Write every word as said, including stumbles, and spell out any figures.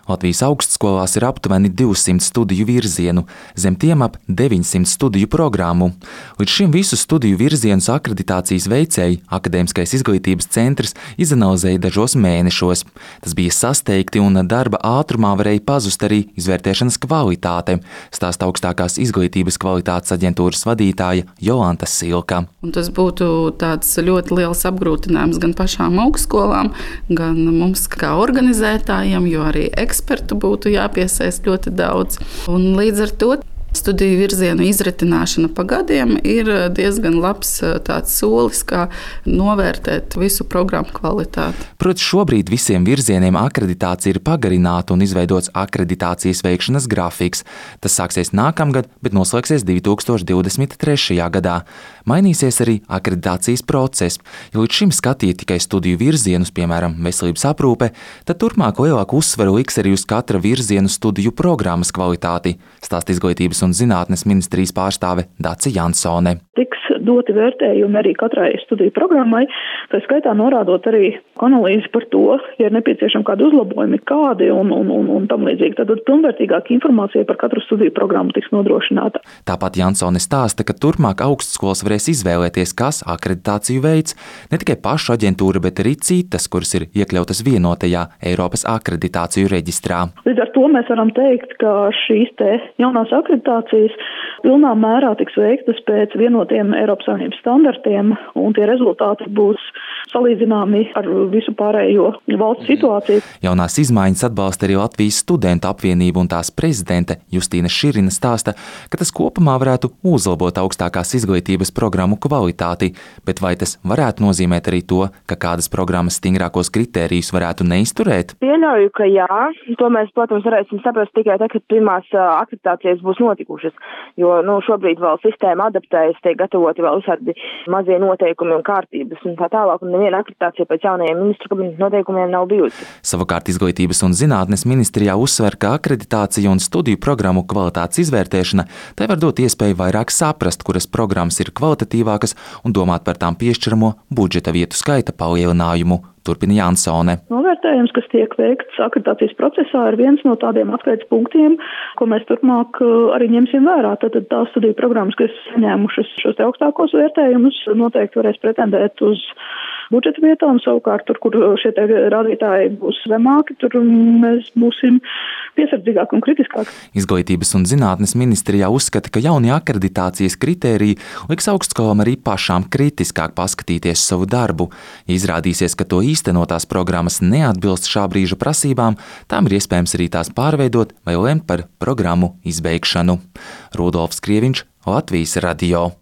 Latvijas augstskolās ir aptuveni divsimt studiju virzienu, zem tiem ap deviņsimt studiju programmu. Līdz šim visu studiju virzienus akreditācijas veicēji Akadēmiskais izglītības centrs izanalizēja dažos mēnešos. Tas bija sasteigti un darba ātrumā varēja pazust arī izvērtēšanas kvalitāte, stāsta augstākās izglītības kvalitātes aģentūras vadītāja Jolanta Silka. Un tas būtu tāds ļoti liels apgrūtinājums gan pašām augstskolām, gan mums kā organizētājiem, jo arī ekspertu būtu jāpiesaist ļoti daudz. Un līdz ar to studiju virzienu izritināšana pa gadiem ir diezgan labs tāds solis, kā novērtēt visu programmu kvalitāti. Proti, šobrīd visiem virzieniem akreditācija ir pagarināta un izveidots akreditācijas veikšanas grafiks. Tas sāksies nākamgad, bet noslēgsies divi tūkstoši divdesmit trešajā gadā. Mainīsies arī akreditācijas process. Ja līdz šim skatīja tikai studiju virzienus, piemēram, veselības aprūpe, tad turpmāk lielāku uzsvaru liks arī uz katra virzienu studiju programmas kvalitāti, stāsta Izglītības un zinātnes ministrijas pārstāve Dace Jansone. Tiks doti vērtējumi arī katrai studiju programmai, tā skaitā norādot arī analīzi par to, ja ir nepieciešami kādi uzlabojumi, kādi un, un, un, un tam līdzīgi. Tad pilnvērtīgāka informācija par katru studiju programmu tiks nodrošināta. Tāpat Jansone stāsta, ka turpmāk augstskolas varēs izvēlēties, kas akreditāciju veids, ne tikai pašu aģentūra, bet arī citas, kuras ir iekļautas vienotajā Eiropas akreditāciju reģistrā. Līdz ar to mēs varam teikt, ka šīs te jaunās akreditācijas pilnā mērā tiks veiktas pēc vienotiem Eiropas Savienības standartiem, un tie rezultāti būs salīdzināmi ar visu pārējo valsts situāciju. Jaunās izmaiņas atbalsta arī Latvijas studentu apvienība, un tās prezidente Justīna Širina stāsta, ka tas kopumā varētu uzlabot augstākās izglītības programmu kvalitāti, bet vai tas varētu nozīmēt arī to, ka kādas programmas stingrākos kritērijus varētu neizturēt? Pieļauju, ka jā. To mēs, protams, varēsim saprast tikai tad, kad pirmās akreditācijas būs notikušas, jo nu, šobrīd vēl sistēma adaptējas, tiek gatavoti vēl visādi mazie noteikumi un kārtības un tā tālāk, un neviena akreditācija pēc jaunajiem ministru kabineta noteikumiem nav bijusi. Savukārt Izglītības un zinātnes ministrijā uzsver, ka akreditācija un studiju programmu kvalitātes izvērtēšana tai var dot iespēju vairāk saprast, kuras programmas ir kvalitatīvākas un domāt par tām piešķiramo budžeta vietu skaita palielinājumu. Turpina Jansone. Novērtējums, kas tiek veikts akreditācijas procesā, ir viens no tādiem atskaites punktiem, ko mēs turpmāk arī ņemsim vērā. Tad tās studiju programmas, kas saņēmušas šos te augstākos vērtējumus, noteikti varēs pretendēt uz budžeta vietām. Savukārt, tur, kur šie te rādītāji būs zemāki, tur mēs būsim piesardzīgāki un kritiskāki. Izglītības un zinātnes ministrijā uzskata, ka jaunie akreditācijas kritēriji liks augstskolām arī pašām kritiskāk paskatīties savu darbu. Ja izrādīsies, ka to īstenotās programmas neatbilst šā brīža prasībām, tām ir iespējams arī tās pārveidot vai lemt par programmu izbeigšanu. Rudolfs Krieviņš, Latvijas radio.